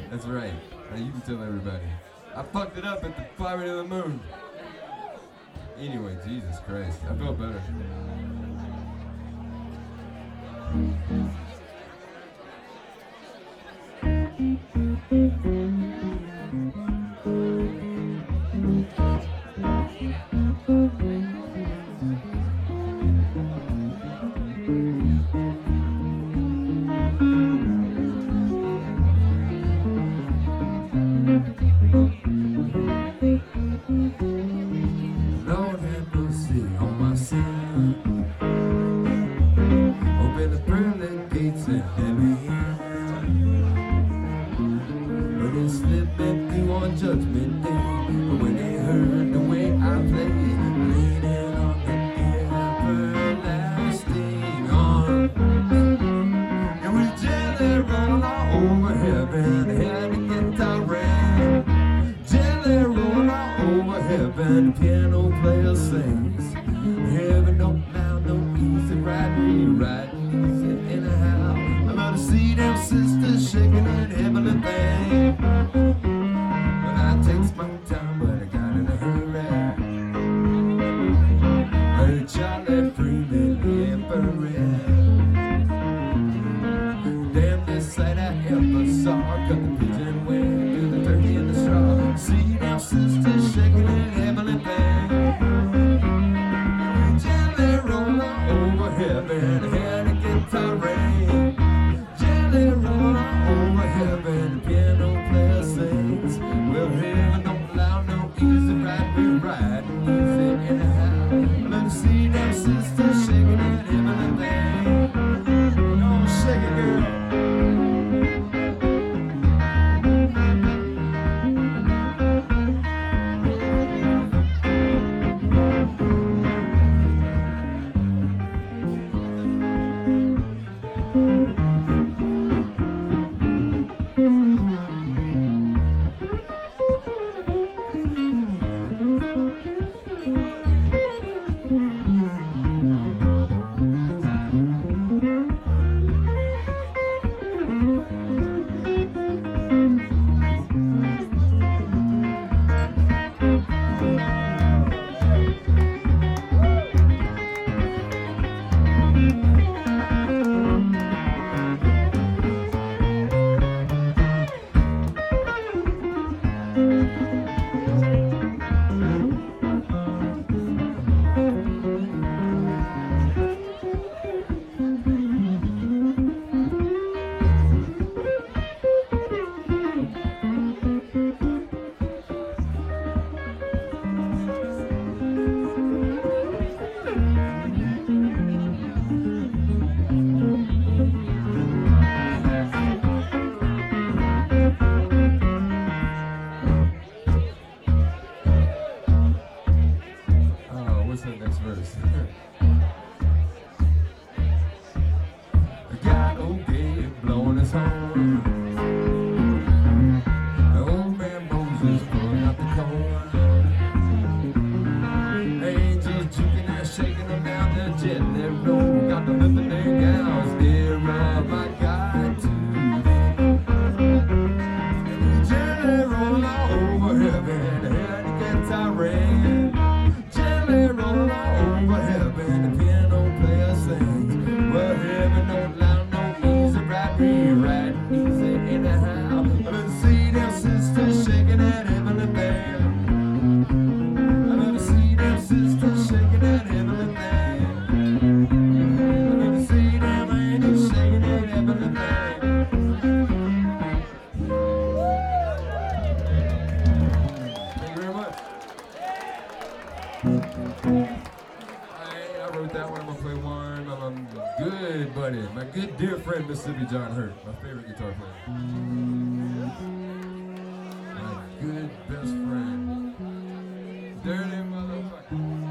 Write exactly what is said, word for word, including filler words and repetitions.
That's right. Now you can tell everybody. I fucked it up at the Fire to the Moon. Anyway, Jesus Christ. I felt better. Lord have mercy on my sin. Open the pearly gates and let me in. But they slipped me through on Judgment Day. But when they heard the way I played, leaning on the everlasting arms, it was jelly rolling all over heaven. Had to get the rain. Jelly rolling all over heaven. The piano player sings. Heaven don't allow no easy ride, rewrite easy anyhow. I love to see them sisters shaking that heavenly thing. But I takes my time, but I got in a hurry. Heard Charlie Freeman, the emperor. Damn this sight I ever saw. Cut the pigeon wing, do the turkey in the straw. See them sisters shaking that heavenly thing. Jelly roll over heaven, had a guitar ring. Jelly roll over heaven, the piano player sings. Well, heaven don't allow no easy ride, we ride easy anyhow. Let me see them sisters shaking that heavenly thing. Don't shake it, girl. What's the next verse? I got old Gabe blowing his horn. The old man Moses pulling out the corn. Angels juking and shaking them down the jelly road. Got the lifting their gals near uh, my God today. Jelly rolling all over heaven. Had to get tirade. Roll over heaven, the piano player sings. Well, heaven don't allow no easy ride, rewrite easy anyhow. I love to see them sisters shaking that heavenly thing. I love to see them sisters shaking that heavenly thing. I love to see them angels shaking that heavenly thing. Thank you very much. I, I wrote that one. I'm gonna play one by my good buddy, my good dear friend Mississippi John Hurt, my favorite guitar player. My good best friend. Dirty motherfucker.